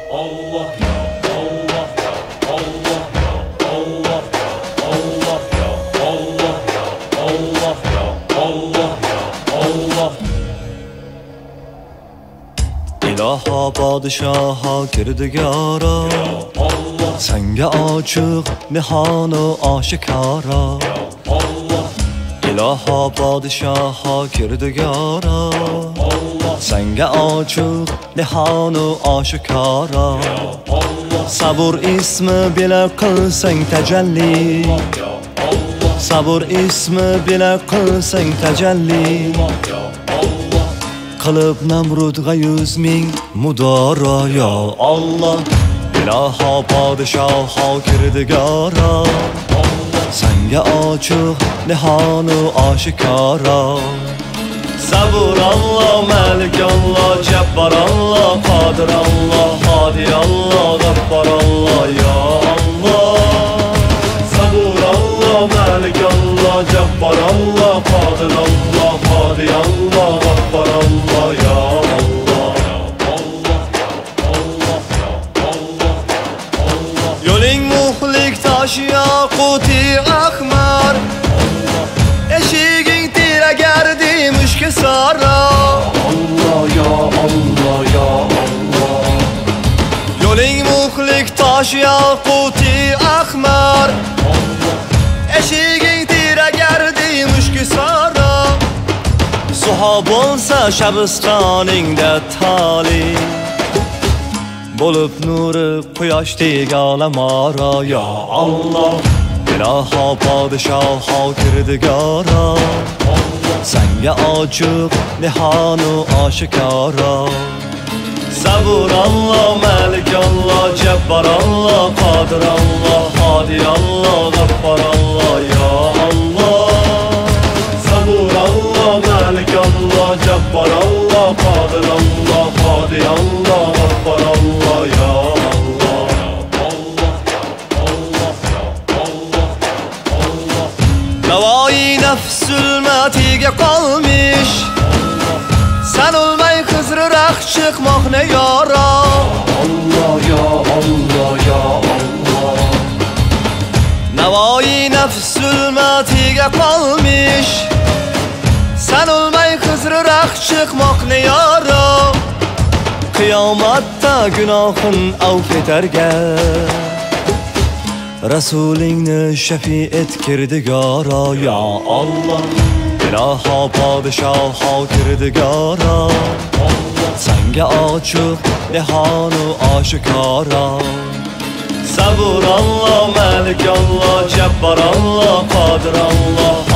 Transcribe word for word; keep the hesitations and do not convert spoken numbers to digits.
Allah ya, Allah ya, Allah ya, Allah ya, Allah ya, Allah ya, Allah ya, Allah ya, Allah. İlaha padişaha kirdegara, senga ochiq nihonu oshikora. İlaha padişaha kirdegara, senga ochiq nihonu oshikora. Sabur ismi bila qilsang tajalli, sabur ismi bila qilsang tajalli. Qilib Namrudga yuz ming mudoro ya Allah. İlaha padişaha kirdegara, senga ochiq nihonu oshikora. Sabur Allah, Malik Allah, Jabbar Allah, Qadir Allah, Hadi Allah, Ghaffar Allah ya Allah. Sabur Allah, Malik Allah, Jabbar Allah, Qadir Allah, Hadi Allah, Ghaffar Allah ya Allah. Yo'ling muhlik tosh yaquti ahmar, eshiging tiragardi mushki sara. Allah ya Allah ya Allah. Yo'ling muhlik tosh yaquti ahmar, eshiging tiragardi mushki sara. Suho bo'lsa shabistoningda tali, bo'lib nuri quyoshdek olamora ya Allah. İlaha padişaha kirdegara, senga ochiq nihonu oshikora. Sabur Allah, Malik Allah, Jabbar Allah, Qadir Allah, Hadi Allah, Ghaffar Allah ya Allah. Sabur Allah, Malik Allah, Jabbar Allah, Qadir Allah, Hadi Allah, Ghaffar Allah ya Allah. Navoiy nafs zulmatiga qolmish, sen o'lmay Xizriroq chiqmoqni yora. Allah ya Allah ya Allah. Navoiy nafs zulmatiga qolmish, sen o'lmay Xizriroq chiqmoqni yora. Qiyomatda gunohin avf etarga, Rasulingni shafi et kirdegara ya Allah. İlaha padişaha kirdegara, senga ochiq nihonu oshikora. Sabur Allah, Malik Allah, Jabbar Allah, Qadir Allah,